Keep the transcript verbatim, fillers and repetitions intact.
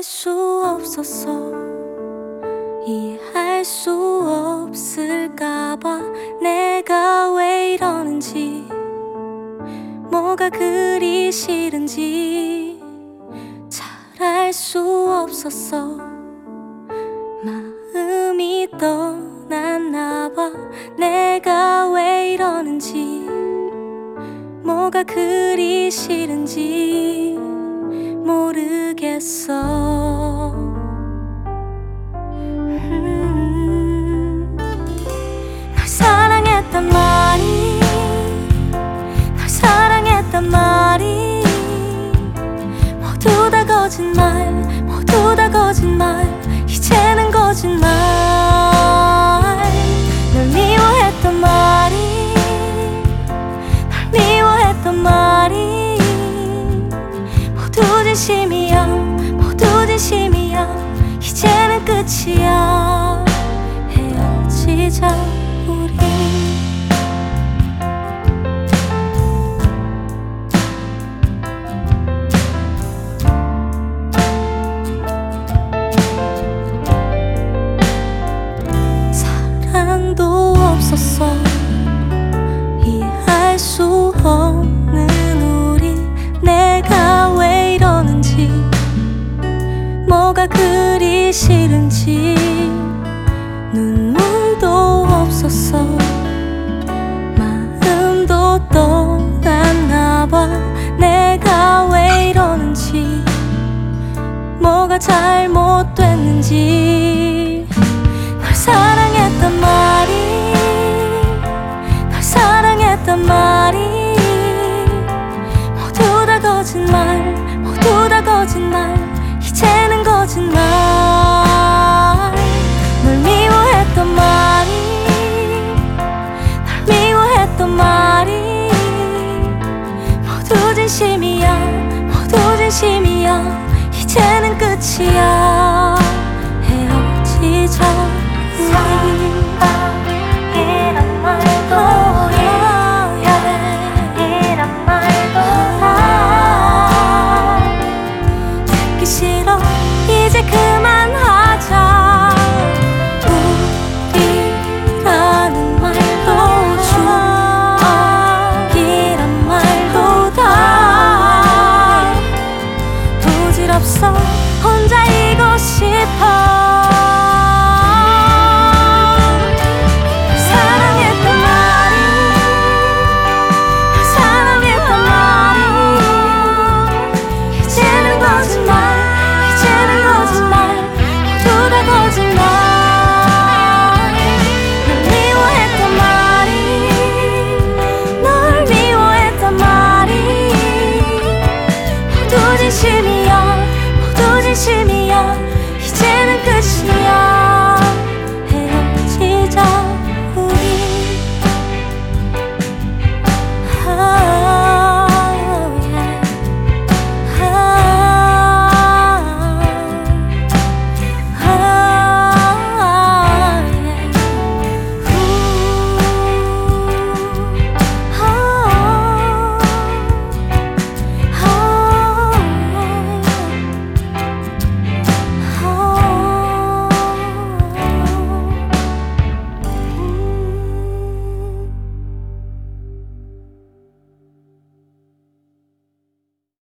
수 없었어. 이해할 수 없을까봐 내가 왜 이러는지, 뭐가 그리 싫은지 잘 알 수 없었어. 마음이 떠났나봐. 내가 왜 이러는지, 뭐가 그리 싫은지 모르겠어. 음, 널 사랑했단 말이, 널 사랑했단 말이 모두 다 거짓말, 모두 다 거짓말, 이제는 거짓말. 널 미워했단 말이, 널 미워했단 말이 모두 진심이야, 모두 진심이야. 이제는 끝이야. 헤어지자 우리. 사랑도 없었어. 이해할 수 없는 우리. 내가 왜 이러는지, 뭐가 그리 싫은지. 눈물도 없었어. 마음도 떠났나봐. 내가 왜 이러는지, 뭐가 잘못됐는지. 널 사랑했단 말이, 널 사랑했단 말이 모두 다 거짓말, 모두 다 거짓말, 이제는 거짓말. 널 미워했단 말이, 널 미워했단 말이 모두 진심이야, 모두 진심이야. 이제는 끝이야. 헤어지자 우리. 사랑이란 말도 이란 말도 다 듣기 싫어. 이제 그만하자. 우리라는 말도 추억이란 말도 다 부질없어. 혼자이고 싶어. 사랑했단 말이, 사랑했단 말이 이제는 거짓말, 이제는 거짓말, 모두 다 거짓말. 널 미워했단 말이, 널 미워했단 말이 모두 진심이야, 모두 진심이야. 이제는 끝이야.